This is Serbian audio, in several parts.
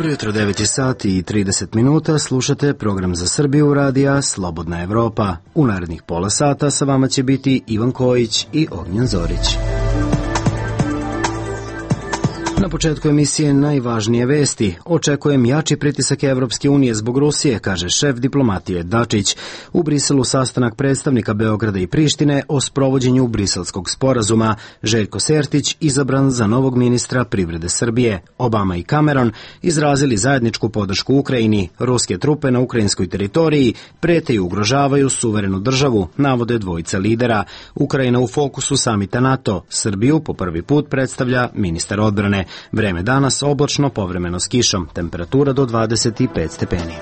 Dobro jutro, 9 sati i 30 minuta, slušate program za Srbiju radija Slobodna Evropa. U narednih pola sata sa vama će biti Ivan Kojić i Ognjen Zorić. Na početku emisije najvažnije vesti. Očekujem jači pritisak Evropske unije zbog Rusije, kaže šef diplomatije Dačić. U Briselu sastanak predstavnika Beograda i Prištine o sprovođenju Briselskog sporazuma. Željko Sertić izabran za novog ministra privrede Srbije. Obama i Cameron izrazili zajedničku podršku Ukrajini. Ruske trupe na ukrajinskoj teritoriji prete i ugrožavaju suverenu državu, navode dvojica lidera. Ukrajina u fokusu samita NATO. Srbiju po prvi put predstavlja ministar odbrane. Vreme danas oblačno, povremeno s kišom. Temperatura do 25 stepeni.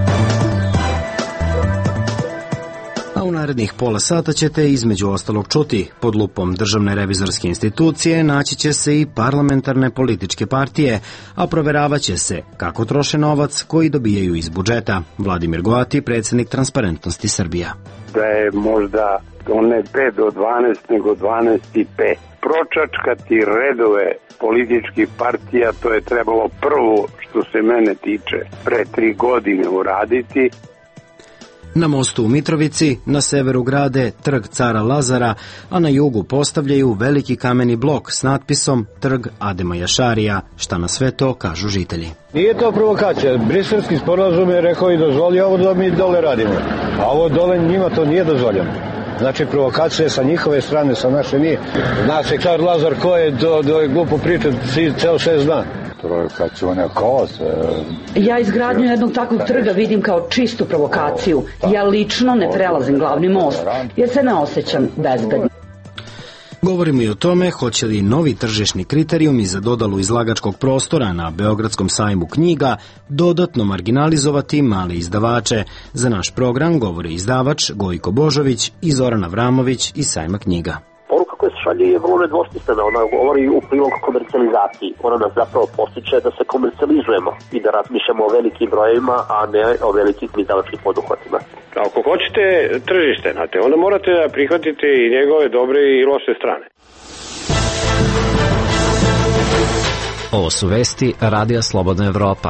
A u narednih pola sata ćete između ostalog čuti: pod lupom Državne revizorske institucije naći će se i parlamentarne političke partije, a proveravaće se kako troše novac koji dobijaju iz budžeta. Vladimir Goati, predsjednik Transparentnosti Srbija. Da je možda ne 5 do 12, nego 12 i 5. Pročačkati redove političkih partija, to je trebalo prvo, što se mene tiče, pre 3 godine uraditi. Na mostu u Mitrovici, na severu grade Trg Cara Lazara, a na jugu postavljaju veliki kameni blok s natpisom Trg Adema Jašarija. Šta na sve to kažu žitelji? Nije to provokacija. Briselski sporazum je rekao i dozvolio ovo da mi dole radimo. A ovo dole njima to nije dozvoljeno. Znači, provokacija sa njihove strane, sa naše nije. Zna se Car Lazar ko je do je glupo pričat ceo 6 dana. Provokacione kaos. Ja izgradnju jednog takvog trga vidim kao čistu provokaciju. Ja lično ne prelazim glavni most, jer se ne osjećam bezbedno. Govorimo i o tome hoće li novi tržišni kriterijumi za dodelu izlagačkog prostora na Beogradskom sajmu knjiga dodatno marginalizovati male izdavače. Za naš program govori izdavač Gojko Božović i Zoran Avramović iz sajma knjiga. Poruka koja se šalje je vrlo nedvosmislena, ona govori u prilog komercijalizaciji. Ona nas zapravo postiče da se komercijalizujemo i da razmišljamo o velikim brojevima, a ne o velikim izdavačkim poduhvatima. Ako hoćete tržište, znate, onda morate da prihvatite i njegove dobre i loše strane. Ovo su vesti Radija Slobodna Evropa.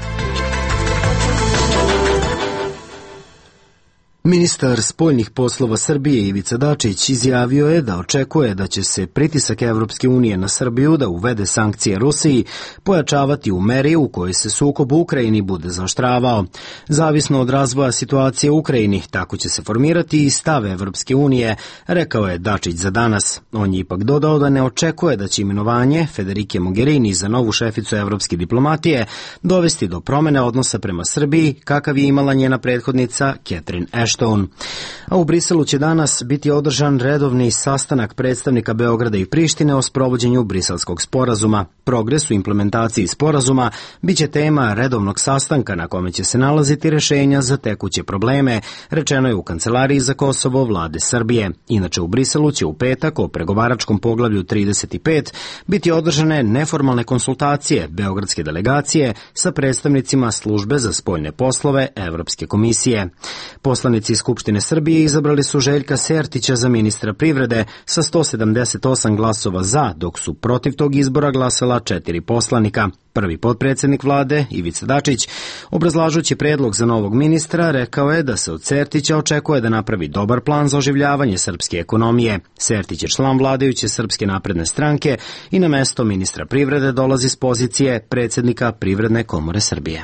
Ministar spoljnih poslova Srbije Ivica Dačić izjavio je da očekuje da će se pritisak Evropske unije na Srbiju da uvede sankcije Rusiji pojačavati u meri u kojoj se sukob u Ukrajini bude zaoštravao. Zavisno od razvoja situacije u Ukrajini, tako će se formirati i stav Evropske unije, rekao je Dačić za danas. On je ipak dodao da ne očekuje da će imenovanje Federike Mogherini za novu šeficu evropske diplomatije dovesti do promene odnosa prema Srbiji, kakav je imala njena prethodnica Catherine Ashton. A u Briselu će danas biti održan redovni sastanak predstavnika Beograda i Prištine o sprovođenju Briselskog sporazuma. Progres u implementaciji sporazuma biće tema redovnog sastanka na kome će se nalaziti rešenja za tekuće probleme, rečeno je u Kancelariji za Kosovo vlade Srbije. Inače u Briselu će u petak o pregovaračkom poglavlju 35 biti održane neformalne konsultacije beogradske delegacije sa predstavnicima Službe za spoljne poslove Evropske komisije. Poslanici Skupštine Srbije izabrali su Željka Sertića za ministra privrede sa 178 glasova za, dok su protiv tog izbora glasala 4 poslanika. Prvi potpredsjednik vlade, Ivica Dačić, obrazlažući predlog za novog ministra, rekao je da se od Sertića očekuje da napravi dobar plan za oživljavanje srpske ekonomije. Sertić je član vladajuće Srpske napredne stranke i na mesto ministra privrede dolazi s pozicije predsjednika Privredne komore Srbije.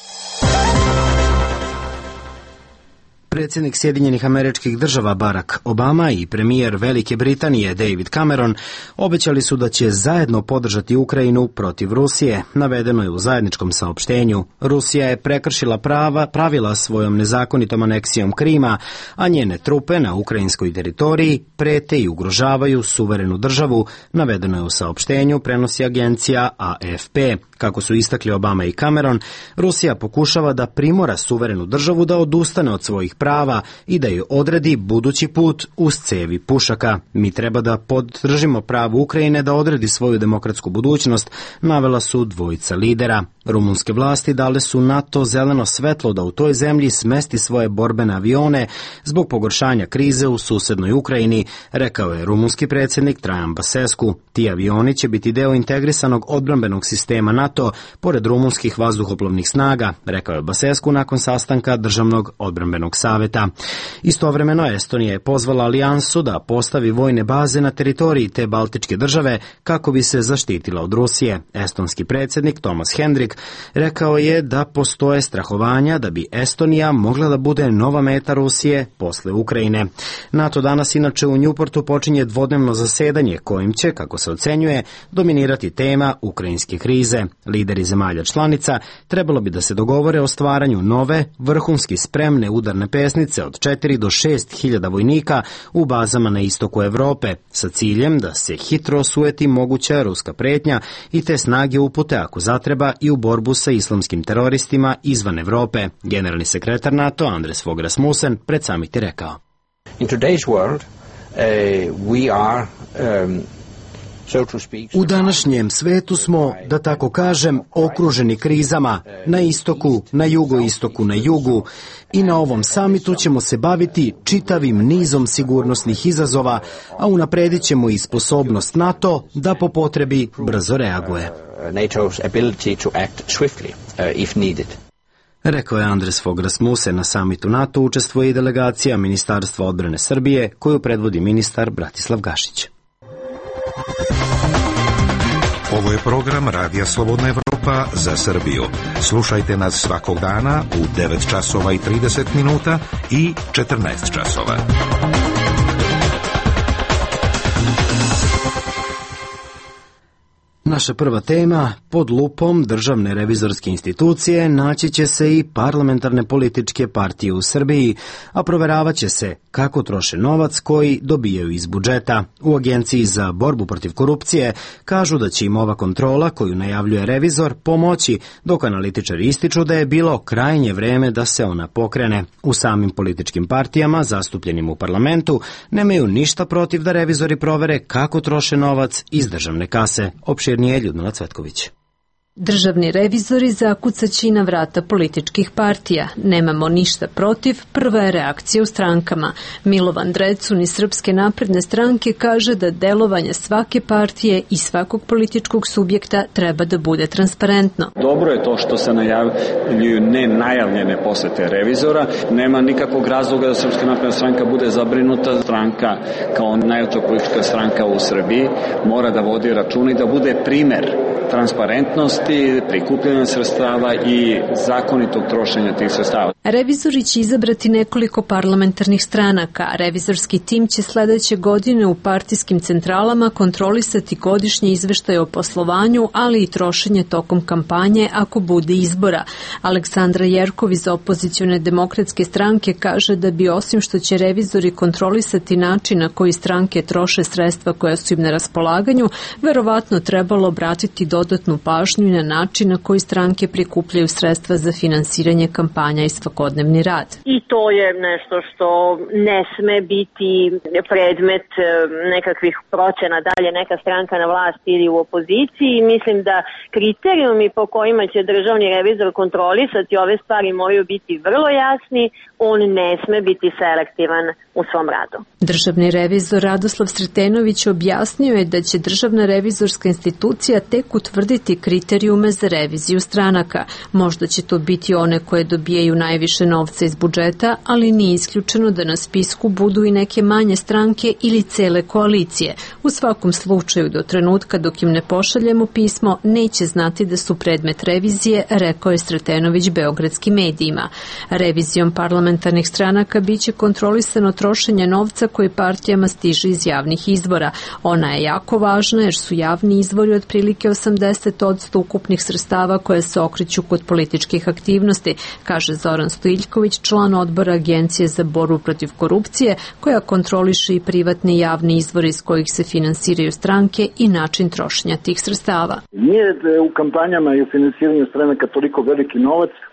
Predsjednik Sjedinjenih Američkih Država Barack Obama i premijer Velike Britanije David Cameron obećali su da će zajedno podržati Ukrajinu protiv Rusije, navedeno je u zajedničkom saopštenju. Rusija je prekršila pravila svojom nezakonitom aneksijom Krima, a njene trupe na ukrajinskoj teritoriji prete i ugrožavaju suverenu državu, navedeno je u saopštenju, prenosi agencija AFP. Kako su istakli Obama i Cameron, Rusija pokušava da primora suverenu državu da odustane od svojih prava i da joj odredi budući put uz cevi pušaka. Mi treba da podržimo pravo Ukrajine da odredi svoju demokratsku budućnost, navela su dvojica lidera. Rumunske vlasti dale su NATO zeleno svetlo da u toj zemlji smesti svoje borbene avione zbog pogoršanja krize u susednoj Ukrajini, rekao je rumunski predsjednik Trajan Basescu. Ti avioni će biti deo integrisanog odbrambenog sistema NATO, pored rumunskih vazduhoplovnih snaga, rekao je Basescu nakon sastanka Državnog odbrambenog saveta. Istovremeno, Estonija je pozvala alijansu da postavi vojne baze na teritoriji te baltičke države kako bi se zaštitila od Rusije. Estonski predsjednik Tomas Hendrik rekao je da postoje strahovanja da bi Estonija mogla da bude nova meta Rusije posle Ukrajine. NATO danas inače u Newportu počinje dvodnevno zasedanje kojim će, kako se ocenjuje, dominirati tema ukrajinske krize. Lideri zemalja članica trebalo bi da se dogovore o stvaranju nove, vrhunski spremne udarne pesnice od 4 do 6 hiljada vojnika u bazama na istoku Evrope, sa ciljem da se hitro osueti moguća ruska pretnja i te snage upute ako zatreba i u borbu sa islamskim teroristima izvan Evrope. Generalni sekretar NATO Anders Fogh Rasmussen pred summit je rekao: In today's world, we are U današnjem svetu smo, da tako kažem, okruženi krizama na istoku, na jugoistoku, na jugu i na ovom samitu ćemo se baviti čitavim nizom sigurnosnih izazova, a unapredit ćemo i sposobnost NATO da po potrebi brzo reaguje. NATO's ability to act swiftly if needed. Rekao je Anders Fogh Rasmussen. Na samitu NATO učestvuje i delegacija Ministarstva odbrane Srbije, koju predvodi ministar Bratislav Gašić. Ovo je program Radija Slobodna Evropa za Srbiju. Slušajte nas svakog dana u 9 časova i 30 minuta i 14 časova. Naša prva tema: pod lupom Državne revizorske institucije naći će se i parlamentarne političke partije u Srbiji, a proveravat će se kako troše novac koji dobijaju iz budžeta. U Agenciji za borbu protiv korupcije kažu da će im ova kontrola koju najavljuje revizor pomoći, dok analitičari ističu da je bilo krajnje vreme da se ona pokrene. U samim političkim partijama zastupljenim u parlamentu nemaju ništa protiv da revizori provere kako troše novac iz državne kase. Opširnije Ljudmila Cvetković. Državni revizori zakucaći na vrata političkih partija. Nemamo ništa protiv, prva je reakcija u strankama. Milovan Drecun iz Srpske napredne stranke kaže da delovanje svake partije i svakog političkog subjekta treba da bude transparentno. Dobro je to što se najavljuju nenajavljene posete revizora. Nema nikakvog razloga da Srpska napredna stranka bude zabrinuta. Stranka kao najjača politička stranka u Srbiji mora da vodi računa i da bude primer transparentnosti, prikupljanja sredstava i zakonitog trošenja tih sredstava. Revizori će izabrati nekoliko parlamentarnih stranaka. Revizorski tim će sledeće godine u partijskim centralama kontrolisati godišnje izveštaje o poslovanju, ali i trošenje tokom kampanje ako bude izbora. Aleksandra Jerkov iz opozicione demokratske stranke kaže da bi, osim što će revizori kontrolisati način na koji stranke troše sredstva koja su im na raspolaganju, verovatno trebalo obratiti dodatnu pažnju na način na koji stranke prikupljaju sredstva za finansiranje kampanja i svakodnevni rad. I to je nešto što ne sme biti predmet nekakvih procena da li je neka stranka na vlasti ili u opoziciji. Mislim da kriterijumi po kojima će državni revizor kontrolisati ove stvari moraju biti vrlo jasni. On ne sme biti selektivan u svom radu. Državni revizor Radoslav Sretenović objasnio je da će Državna revizorska institucija tek utvrditi kriterijume za reviziju stranaka. Možda će to biti one koje dobijaju najviše novca iz budžeta, ali nije isključeno da na spisku budu i neke manje stranke ili cele koalicije. U svakom slučaju, do trenutka dok im ne pošaljemo pismo, neće znati da su predmet revizije, rekao je Sretenović beogradskim medijima. Revizijom parlamentarnih stranaka biće kontrolisano trošenje novca koji partijama stiže iz javnih izvora. Ona je jako važna jer su javni izvori otprilike 80% ukupnih sredstava koje se okreću kod političkih aktivnosti, kaže Zoran Stojiljković, član odbora Agencije za borbu protiv korupcije, koja kontroliše i privatni i javni izvori iz kojih se finansiraju stranke i način trošenja tih sredstava. Nije u kampanjama i u finansiranju stranaka toliko veliki novac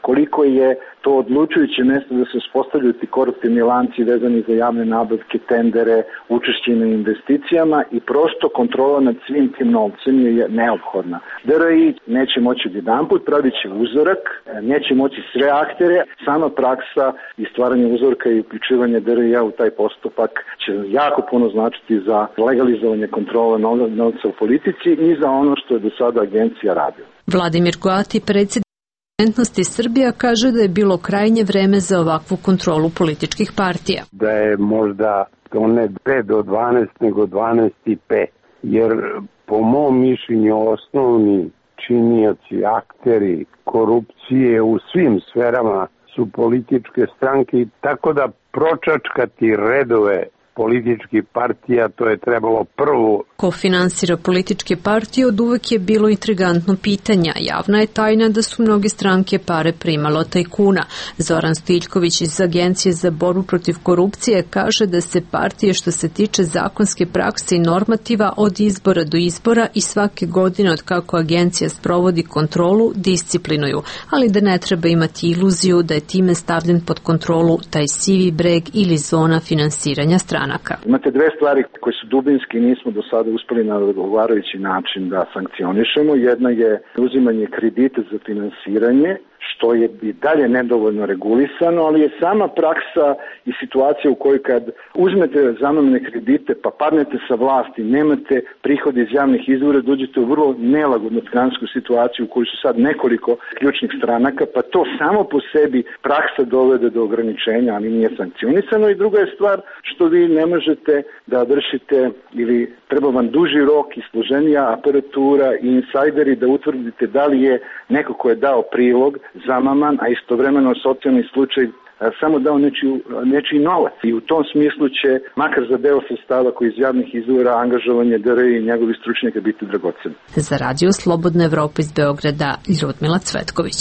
koliko je to odlučujuće mesto da se uspostavljaju ti koruptivni lanci vezani za javne nabavke, tendere, učešće na investicijama i prosto kontrola nad svim tim novcem je neophodna. DRI neće moći odjedanput, pravit će uzorak, neće moći sve aktere, sama praksa i stvaranje uzorka i uključivanje DRI-a u taj postupak će jako puno značiti za legalizovanje kontrole novca u politici i za ono što je do sada agencija radila. Vladimir Goati, predsjednik Transparentnosti Srbija, kaže da je bilo krajnje vreme za ovakvu kontrolu političkih partija. Da je možda to ne 5 do 12, nego 12 i 5. Jer po mom mišljenju osnovni činioci, akteri korupcije u svim sferama su političke stranke, tako da pročačkati redove političkih partija, to je trebalo prvo. Ko finansira političke partije od uvek je bilo intrigantno pitanja. Javna je tajna da su mnoge stranke pare primalo od tajkuna. Zoran Stiljković iz Agencije za borbu protiv korupcije kaže da se partije što se tiče zakonske prakse i normativa od izbora do izbora i svake godine od kako agencija sprovodi kontrolu disciplinuju, ali da ne treba imati iluziju da je time stavljen pod kontrolu taj sivi breg ili zona finansiranja strana. Imate dve stvari koje su dubinski nismo do sada uspeli na odgovarajući način da sankcionišemo. Jedna je uzimanje kredita za finansiranje, što je i dalje nedovoljno regulisano, ali je sama praksa i situacija u kojoj kad uzmete zamamne kredite pa padnete sa vlasti, nemate prihode iz javnih izvora, dođete u vrlo nelagodnu finansijsku situaciju u kojoj su sad nekoliko ključnih stranaka, pa to samo po sebi praksa dovede do ograničenja, ali nije sankcionisano. I druga je stvar što vi ne možete da vršite ili treba vam duži rok i složenija aparatura i insajderi da utvrdite da li je neko ko je dao prilog zamaman, a istovremeno socijalni slučaj samo dao nečiji novac. I u tom smislu će, makar za deo sredstava koji iz javnih izvora, angažovanje DRI i njegovi stručnjaka biti dragoceni. Za Radio Slobodna Evropa iz Beograda, Ljudmila Cvetković.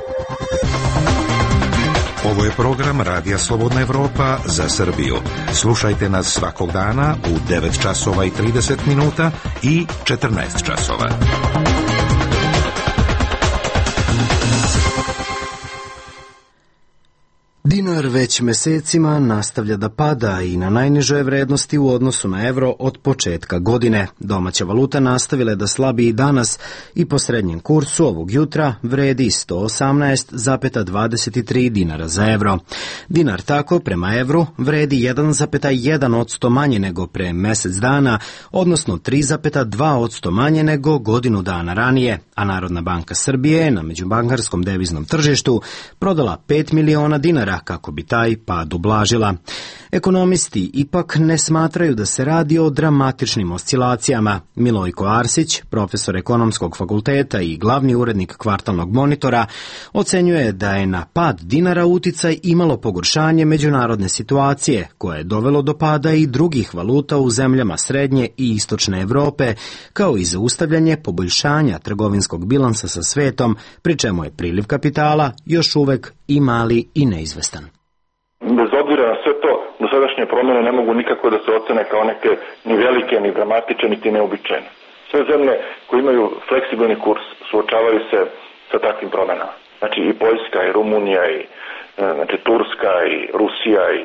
Ovo je program Radija Slobodna Evropa za Srbiju. Slušajte nas svakog dana u 9 časova i 30 minuta i 14 časova. Dinar već mesecima nastavlja da pada i na najnižoj vrednosti u odnosu na evro od početka godine. Domaća valuta nastavila je da slabi i danas i po srednjem kursu ovog jutra vredi 118,23 dinara za evro. Dinar tako prema evru vredi 1,1% manje nego pre mesec dana, odnosno 3,2% manje nego godinu dana ranije, a Narodna banka Srbije je na međubankarskom deviznom tržištu prodala 5 miliona dinara kako bi taj pad ublažila. Ekonomisti ipak ne smatraju da se radi o dramatičnim oscilacijama. Milojko Arsić, profesor ekonomskog fakulteta i glavni urednik kvartalnog monitora, ocenjuje da je na pad dinara uticaj imalo pogoršanje međunarodne situacije, koje je dovelo do pada i drugih valuta u zemljama srednje i istočne Evrope, kao i zaustavljanje poboljšanja trgovinskog bilansa sa svetom, pri čemu je priliv kapitala još uvek i mali i neizvestan. Bez obzira na sve to, dosadašnje promjene ne mogu nikako da se ocene kao neke ni velike, ni dramatične, niti neobičajne. Sve zemlje koje imaju fleksibilni kurs suočavaju se sa takvim promjenama. Znači i Poljska, i Rumunija, i Turska, i Rusija, i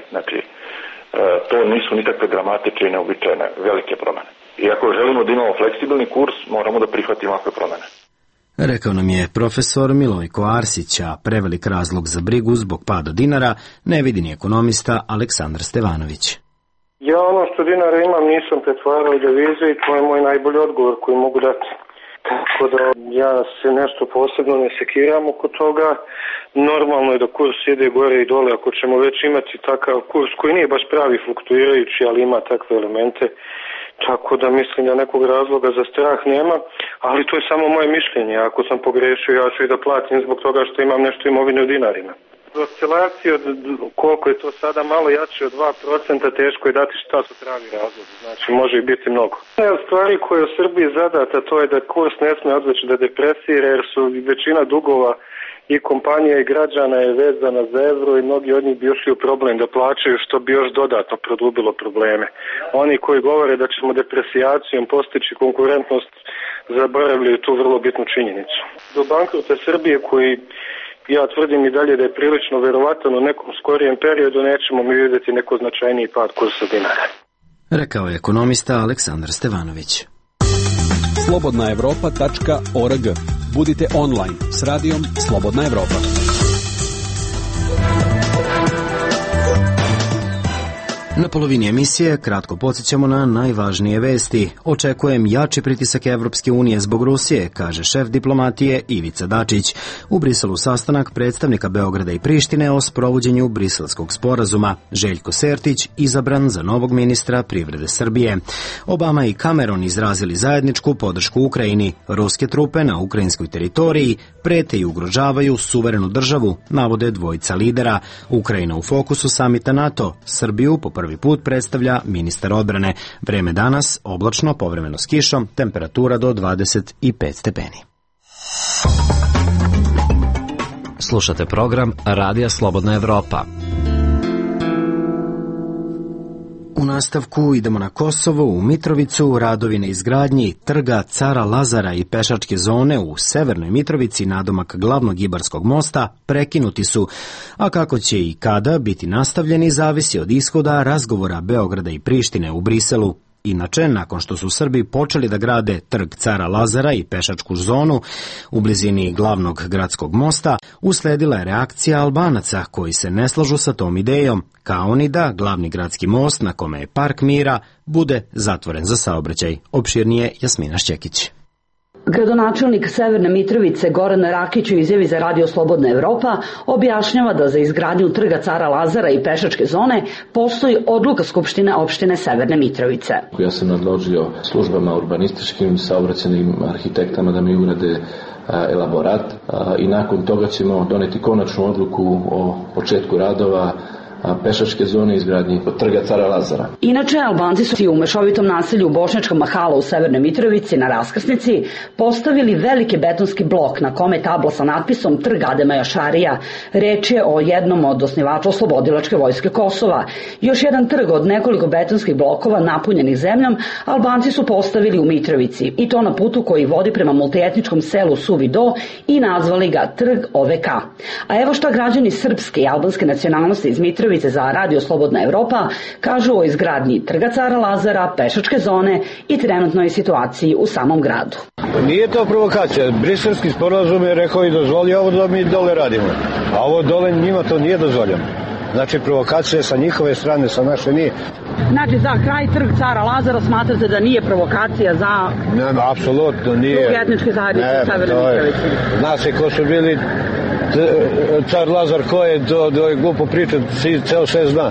to nisu nikakve dramatične i neobičajne velike promjene. I ako želimo da imamo fleksibilni kurs, moramo da prihvatimo ovakve promjene. Rekao nam je profesor Milojko Arsić, a prevelik razlog za brigu zbog pada dinara ne vidi ni ekonomista Aleksandar Stevanović. Ja ono što dinara imam nisam pretvarao u devize i to je moj najbolji odgovor koji mogu dati. Tako da ja se nešto posebno ne sekiram oko toga. Normalno je da kurs ide gore i dole ako ćemo već imati takav kurs koji nije baš pravi fluktuirajući, ali ima takve elemente. Tako da mislim da nekog razloga za strah nema, ali to je samo moje mišljenje. Ako sam pogrešio, ja ću i da platim zbog toga što imam nešto imovine u dinarima. Oscilacije od koliko je to sada malo jače od 2%, teško je dati šta su pravi razlozi. Znači može i biti mnogo. Jedna od stvari koja je u Srbiji zadata, to je da kurs ne sme odveći da depresira, jer su većina dugova i kompanija i građana je vezana za evro i mnogi od njih bi ušli u problem da plaćaju, što bi još dodatno produbilo probleme. Oni koji govore da ćemo depresijacijom postići konkurentnost zaboravljaju tu vrlo bitnu činjenicu. Do bankrota Srbije koji Ja tvrdim i dalje da je prilično verovatno u nekom skorijem periodu nećemo mi vidjeti neko značajniji pad kursa dinara. Rekao je ekonomista Aleksandar Stevanović. slobodnaevropa.org. Budite online s radijom Slobodna Evropa. Na polovini emisije kratko podsjećamo na najvažnije vesti. Očekujem jači pritisak Evropske unije zbog Rusije, kaže šef diplomatije Ivica Dačić. U Briselu sastanak predstavnika Beograda i Prištine o sprovođenju Briselskog sporazuma. Željko Sertić izabran za novog ministra privrede Srbije. Obama i Cameron izrazili zajedničku podršku Ukrajini. Ruske trupe na ukrajinskoj teritoriji prete i ugrožavaju suverenu državu, navode dvojica lidera. Ukrajina u fokusu samita NATO. Srbiju po prvi put predstavlja ministar odbrane. Vreme danas oblačno, povremeno s kišom, temperatura do 25 stepeni. Slušate program Radija Slobodna Evropa. U nastavku idemo na Kosovo, u Mitrovicu. Radovi na izgradnji trga Cara Lazara i pešačke zone u Severnoj Mitrovici nadomak glavnog Ibarskog mosta prekinuti su, a kako će i kada biti nastavljeni zavisi od ishoda razgovora Beograda i Prištine u Briselu. Inače, nakon što su Srbi počeli da grade trg Cara Lazara i pešačku zonu u blizini glavnog gradskog mosta, usledila je reakcija Albanaca koji se ne slažu sa tom idejom, kao ni da glavni gradski most na kome je Park mira bude zatvoren za saobraćaj. Opširnije Jasmina Šćekić. Gradonačelnik Severne Mitrovice Goran Rakić u izjavi za Radio Slobodna Evropa objašnjava da za izgradnju trga Cara Lazara i pešačke zone postoji odluka Skupštine opštine Severne Mitrovice. Ja sam nadložio službama urbanističkim, saobraćajnim arhitektama da mi urade elaborat i nakon toga ćemo doneti konačnu odluku o početku radova pešačke zone izgradnji od trga Cara Lazara. Inače, Albanci su u mešovitom naselju Bošnjačka Mahala u Severnoj Mitrovici na raskrsnici postavili veliki betonski blok na kome je tabla sa natpisom Trg Adema Jašarija. Reč je o jednom od osnivača Oslobodilačke vojske Kosova. Još jedan trg od nekoliko betonskih blokova napunjenih zemljom Albanci su postavili u Mitrovici i to na putu koji vodi prema multietničkom selu Suvi Do i nazvali ga Trg OVK. A evo šta građani srpske i albanske nacionalnosti iz Mitrovice za Radio Slobodna Evropa kažu o izgradnji trga Cara Lazara, pešačke zone i trenutnoj situaciji u samom gradu. Nije to provokacija. Briselski sporazum je rekao i dozvolio ovo da mi dole radimo. A ovo dole njima to nije dozvoljeno. Znači provokacija sa njihove strane, sa naše nije. Znači za kraj trg Cara Lazara smatrate da nije provokacija za... Ne, apsolutno nije. Druge etničke zajednice u Severnoj Mitrovici. Zna se ko su bili Car Lazar, ko je do je glupo pričat, ceo sve zna.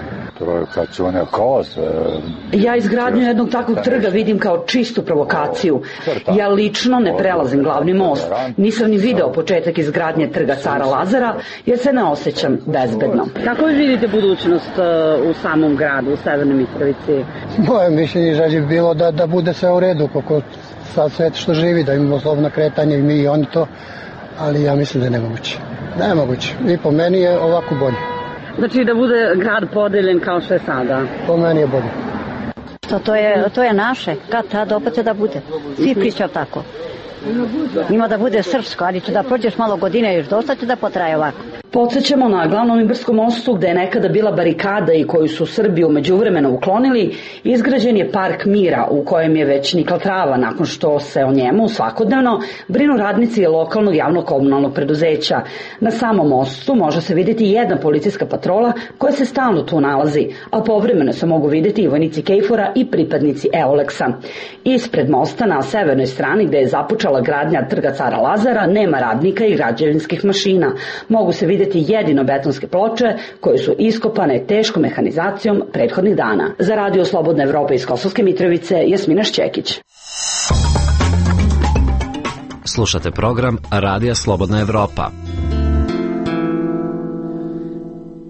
Ja izgradnju jednog takvog trga vidim kao čistu provokaciju. Ja lično ne prelazim glavni most. Nisam ni video početak izgradnje trga Cara Lazara jer se ne osjećam bezbedno. Kako vi vidite budućnost u samom gradu, u Severnoj Mitrovici? Moje mišljenje želje bi bilo da bude sve u redu, kako sad sve što živi, da imamo slobodno kretanje i mi i oni to, ali ja mislim da je nemoguće. Nemoguće. I po meni je ovako bolje. Znači da bude grad podeljen kao što je sada? Po meni je bolje. To je naše. Kad tad opet da bude. Svi pričaju tako. Ima da bude srpsko, ali će da prođeš malo godine još dosta će da potraje ovako. Podsjećamo na glavnom Ibarskom mostu gde je nekada bila barikada i koju su Srbi u međuvremenu uklonili, izgrađen je Park mira u kojem je već nikla trava nakon što se o njemu svakodnevno brinu radnici lokalnog javnog komunalnog preduzeća. Na samom mostu može se vidjeti jedna policijska patrola koja se stalno tu nalazi, a povremeno se mogu vidjeti i vojnici KFOR-a i pripadnici EOLEX-a. Ispred mosta na severnoj strani gde je započela gradnja trga Cara Lazara nema radnika i građevinskih mašina. Mogu se vidjeti jedino betonske ploče koje su iskopane teškom mehanizacijom prethodnih dana. Za Radio Slobodna Evropa iz Kosovske Mitrovice, Jasmina Šćekić. Slušate program Radija Slobodna Evropa.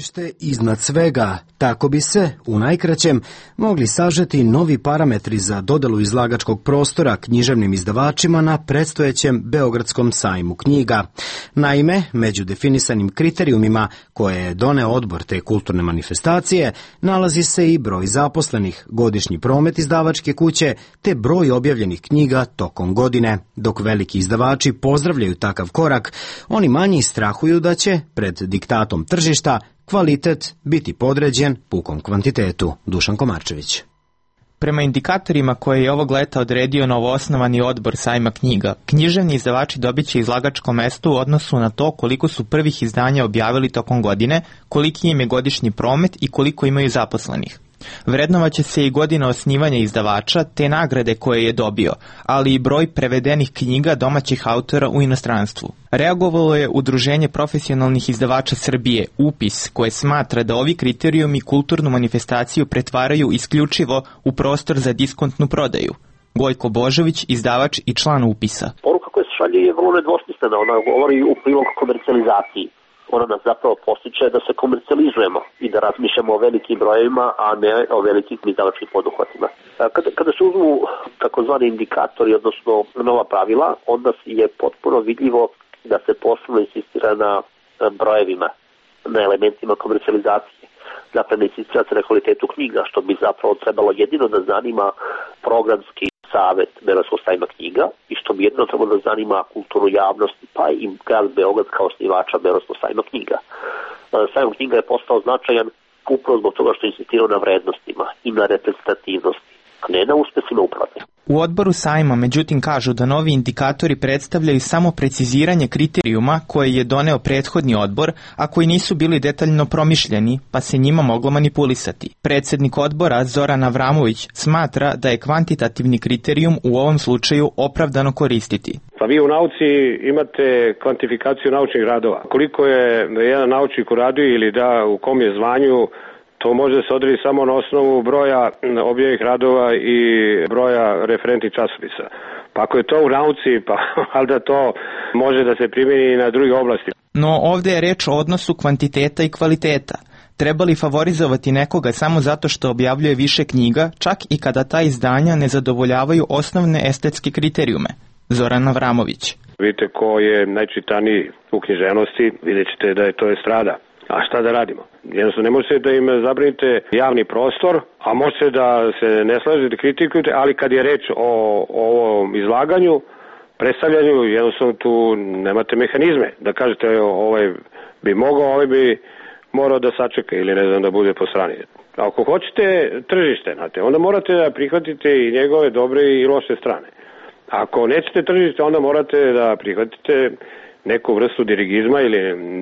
tržište iznad svega, tako bi se, u najkraćem, mogli sažeti novi parametri za dodelu izlagačkog prostora književnim izdavačima na predstojećem Beogradskom sajmu knjiga. Naime, među definisanim kriterijumima koje je doneo odbor te kulturne manifestacije, nalazi se i broj zaposlenih, godišnji promet izdavačke kuće, te broj objavljenih knjiga tokom godine. Dok veliki izdavači pozdravljaju takav korak, oni manji strahuju da će, pred diktatom tržišta, kvalitet biti podređen pukom kvantitetu. Dušan Komarčević. Prema indikatorima koje je ovog leta odredio novoosnovani odbor sajma knjiga, književni izdavači dobit će izlagačko mesto u odnosu na to koliko su prvih izdanja objavili tokom godine, koliki im je godišnji promet i koliko imaju zaposlenih. Vrednovaće se i godina osnivanja izdavača, te nagrade koje je dobio, ali i broj prevedenih knjiga domaćih autora u inostranstvu. Reagovalo je Udruženje profesionalnih izdavača Srbije, UPIS, koje smatra da ovi kriterijumi kulturnu manifestaciju pretvaraju isključivo u prostor za diskontnu prodaju. Gojko Božović, izdavač i član UPIS-a. Poruka koja se šalje je vrlo nedvosmislena, ona govori u prilog komercijalizaciji. Ona nas zapravo postiče da se komercijalizujemo i da razmišljamo o velikim brojevima, a ne o velikim izdavačkim poduhvatima. Kada se uzmu takozvani indikatori, odnosno nova pravila, onda je potpuno vidljivo da se posebno insistira na brojevima, na elementima komercijalizacije. Dakle, ne insistira se na kvalitetu knjiga, što bi zapravo trebalo jedino da zanima programski savet Beogradskog sajma knjiga i što bi jedino trebalo da zanima kulturnu javnost, pa i grad Beograd kao osnivača Beogradskog sajma knjiga. Sajam knjiga je postao značajan upravo zbog toga što je insistirao na vrednostima i na reprezentativnosti, a ne na uspesima uprave. U odboru sajma, međutim, kažu da novi indikatori predstavljaju samo preciziranje kriterijuma koje je doneo prethodni odbor, a koji nisu bili detaljno promišljeni, pa se njima moglo manipulisati. Predsednik odbora, Zoran Avramović, smatra da je kvantitativni kriterijum u ovom slučaju opravdano koristiti. Pa vi u nauci imate kvantifikaciju naučnih radova. Koliko je jedan naučnik uradio ili da u kom je zvanju, to može da se odredi samo na osnovu broja objavljenih radova i broja referentnih časopisa. Pa ako je to u nauci, pa da to može da se primjeni i na druge oblasti. No ovde je reč o odnosu kvantiteta i kvaliteta. Treba li favorizovati nekoga samo zato što objavljuje više knjiga, čak i kada ta izdanja ne zadovoljavaju osnovne estetske kriterijume? Zoran Avramović. Vidite ko je najčitaniji u književnosti, vidjet ćete da je to estrada. A šta da radimo? Jednostavno ne možete da im zabranite javni prostor, a možete da se ne slažete, kritikujete, ali kad je reč o ovom izlaganju, predstavljanju, jednostavno tu nemate mehanizme. Da kažete ovaj bi mogao, ovaj bi morao da sačeka ili ne znam da bude po strani. Ako hoćete tržište, znate, onda morate da prihvatite i njegove dobre i loše strane. Ako nećete tržište, onda morate da prihvatite neku vrstu dirigizma ili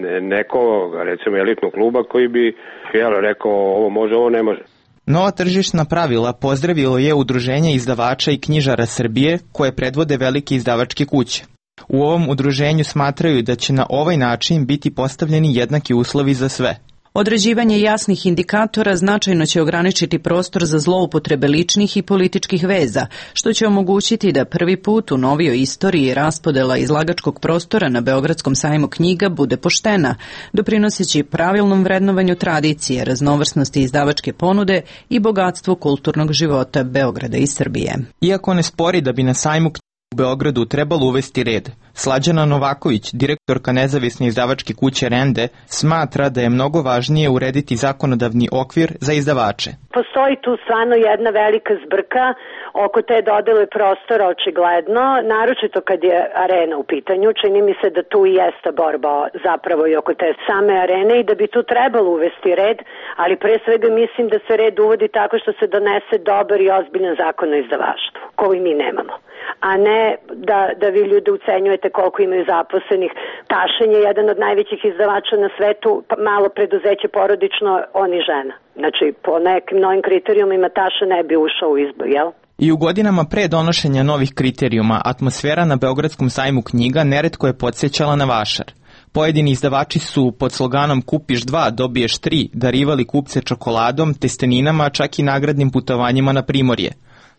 nekog, recimo, elitnog kluba koji bi rekao ovo može, ovo ne može. Nova tržišna pravila pozdravilo je Udruženje izdavača i knjižara Srbije koje predvode velike izdavačke kuće. U ovom udruženju smatraju da će na ovaj način biti postavljeni jednaki uslovi za sve. Određivanje jasnih indikatora značajno će ograničiti prostor za zloupotrebe ličnih i političkih veza, što će omogućiti da prvi put u novijoj istoriji raspodela izlagačkog prostora na Beogradskom sajmu knjiga bude poštena, doprinoseći pravilnom vrednovanju tradicije, raznovrsnosti izdavačke ponude i bogatstvu kulturnog života Beograda i Srbije. Iako ne spori da bi na sajmu u Beogradu trebalo uvesti red, Slađana Novaković, direktorka nezavisne izdavačke kuće Rende, smatra da je mnogo važnije urediti zakonodavni okvir za izdavače. Postoji tu stvarno jedna velika zbrka oko te dodele prostora očigledno, naročito kad je arena u pitanju. Čini mi se da tu i jeste borba zapravo i oko te same arene i da bi tu trebalo uvesti red, ali pre svega mislim da se red uvodi tako što se donese dobar i ozbiljan zakon o izdavaštvu, koji mi nemamo. A ne da vi ljude ucenjujete koliko imaju zaposlenih. Tašen je jedan od najvećih izdavača na svetu, malo preduzeće porodično, on i žena. Znači, po nekim novim kriterijumima Taša ne bi ušao u izbor, jel? I u godinama pre donošenja novih kriterijuma, atmosfera na Beogradskom sajmu knjiga neretko je podsjećala na vašar. Pojedini izdavači su pod sloganom Kupiš 2, dobiješ 3 darivali kupce čokoladom, testeninama, čak i nagradnim putovanjima na Primorje.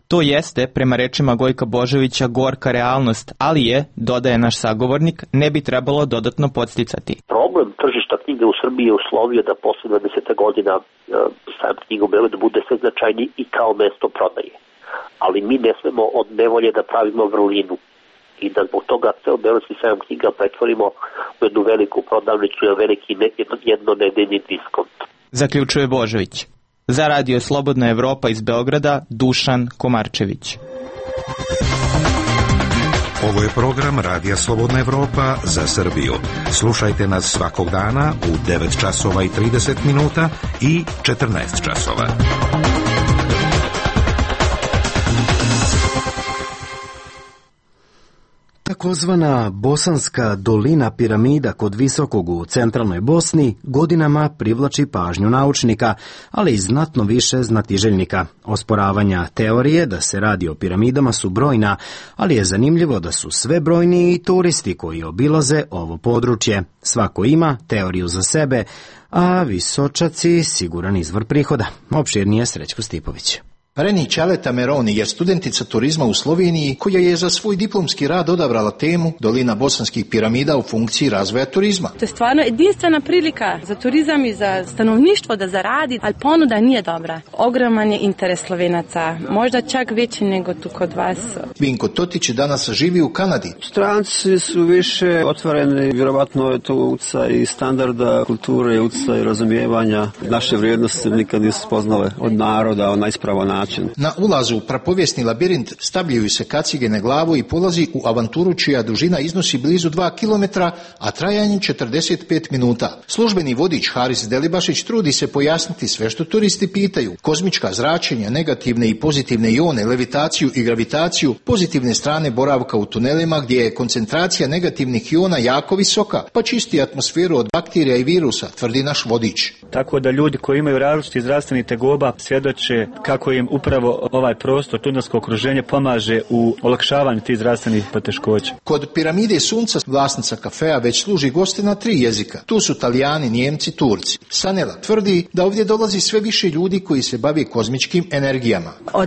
To jeste, prema rečima Gojka Božovića, gorka realnost, ali je, dodaje naš sagovornik, ne bi trebalo dodatno podsticati. Problem tržišta knjige u Srbiji je uslovio da posle 20 godina sajam knjiga u Beogradu bude sve značajniji i kao mesto prodaje. Ali mi ne smemo od nevolje da pravimo vrlinu i da zbog toga ceo Beogradski sajam knjiga pretvorimo u jednu veliku prodavnicu i veliki jednonedeljni diskont. Zaključuje Božović. Za Radio Slobodna Evropa iz Beograda, Dušan Komarčević. Ovo je program Radija Slobodna Evropa za Srbiju. Slušajte nas svakog dana u 9 časova i 30 minuta i 14 časova. Takozvana Bosanska dolina piramida kod Visokog u centralnoj Bosni godinama privlači pažnju naučnika, ali i znatno više znatiželjnika. Osporavanja teorije da se radi o piramidama su brojna, ali je zanimljivo da su sve brojniji i turisti koji obilaze ovo područje. Svako ima teoriju za sebe, a Visočaci siguran izvor prihoda. Opširnije Srećko Stipović. Reni Čaleta Meroni je studentica turizma u Sloveniji koja je za svoj diplomski rad odabrala temu Dolina bosanskih piramida u funkciji razvoja turizma. To je stvarno jedinstvena prilika za turizam i za stanovništvo da zaradi, ali ponuda nije dobra. Ogroman je interes Slovenaca, možda čak veći nego tu kod vas. Vinko Totić danas živi u Kanadi. Stranci su više otvoreni, vjerovatno je to utjecaj standarda, kulture, utjecaj razumijevanja. Naše vrijednosti nikad nisu spoznale od naroda, od najispravan način. Na ulazu u prapovjesni labirint stavljaju se kacige na glavu i polazi u avanturu čija dužina iznosi blizu 2 km, a trajanje 45 minuta. Službeni vodič Haris Delibašić trudi se pojasniti sve što turisti pitaju. Kozmička zračenja, negativne i pozitivne ione, levitaciju i gravitaciju, pozitivne strane boravka u tunelima gdje je koncentracija negativnih iona jako visoka, pa čisti atmosferu od bakterija i virusa, tvrdi naš vodič. Tako da ljudi koji imaju različiti zdravstveni tegoba svjedoče kako im upravo ovaj prostor, tunelsko okruženje pomaže u olakšavanju tih zdravstvenih poteškoća. Kod piramide Sunca vlasnica kafea već služi goste na 3 jezika. Tu su Talijani, Njemci, Turci. Sanela tvrdi da ovdje dolazi sve više ljudi koji se bave kozmičkim energijama. Od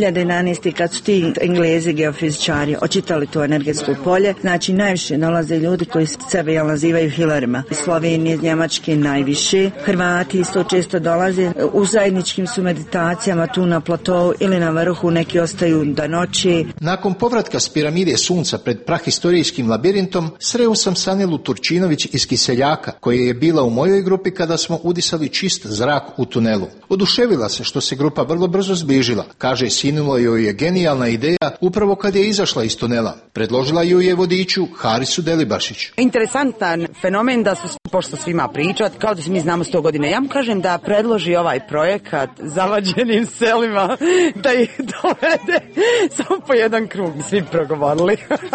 2011. kad su ti Englezi geofizičari očitali to energetsko polje, znači najviše dolaze ljudi koji sebe nazivaju hilerima. Iz Slovenije, iz Njemačke najviše. Hrvati isto često dolaze. U zajedničkim su meditacijama tu na platou ili na vrhu, neki ostaju do noći. Nakon povratka s piramide Sunca pred prahistorijskim labirintom, sreo sam Sanelu Turčinović iz Kiseljaka, koja je bila u mojoj grupi kada smo udisali čist zrak u tunelu. Oduševila se što se grupa vrlo brzo zbližila. Kaže, sinula joj je genijalna ideja upravo kad je izašla iz tunela. Predložila ju je vodiču Harisu Delibašić. Interesantan fenomen da su, pošto svima pričati, kao da se mi znamo 100 godina. Ja mu kažem da predloži ovaj projekat zavađenim selima, da ih dovede samo po jedan krug, svi progovorili.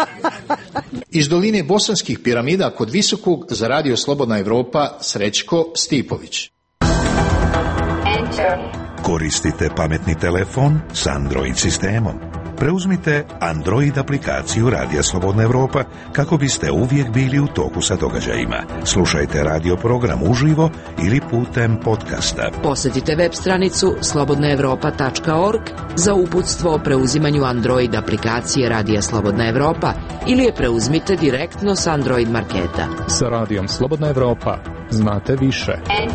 Iz doline bosanskih piramida kod Visokog za Radio Slobodna Evropa, Srećko Stipović. Koristite pametni telefon s Android sistemom. Preuzmite Android aplikaciju Radija Slobodna Evropa kako biste uvijek bili u toku sa događajima. Slušajte radio program uživo ili putem podcasta. Posjetite web stranicu slobodnaevropa.org za uputstvo o preuzimanju Android aplikacije Radija Slobodna Evropa ili je preuzmite direktno s Android marketa. Sa Radijom Slobodna Evropa znate više.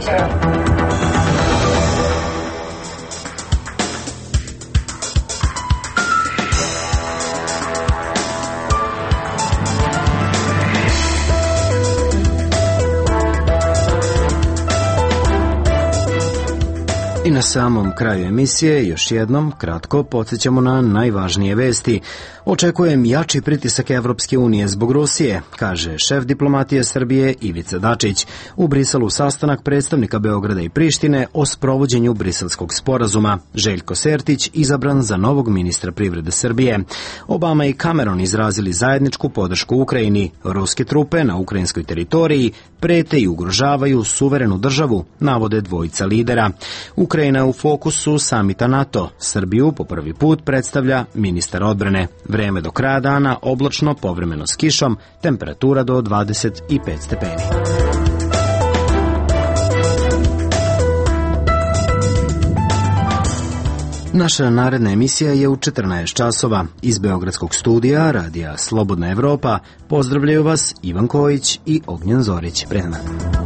I na samom kraju emisije još jednom kratko podsjećamo na najvažnije vesti. Očekujem jači pritisak Evropske unije zbog Rusije, kaže šef diplomatije Srbije Ivica Dačić. U Briselu sastanak predstavnika Beograda i Prištine o sprovođenju Briselskog sporazuma. Željko Sertić izabran za novog ministra privrede Srbije. Obama i Cameron izrazili zajedničku podršku Ukrajini. Ruske trupe na ukrajinskoj teritoriji prete i ugrožavaju suverenu državu, navode dvojica lidera. Ukrajina u fokusu samita NATO. Srbiju po prvi put predstavlja ministar odbrane. Vreme do kraja dana oblačno, povremeno s kišom, temperatura do 25 stepeni. Naša naredna emisija je u 14 časova. Iz Beogradskog studija Radija Slobodna Evropa pozdravljaju vas Ivan Kojić i Ognjen Zorić. Pred nama.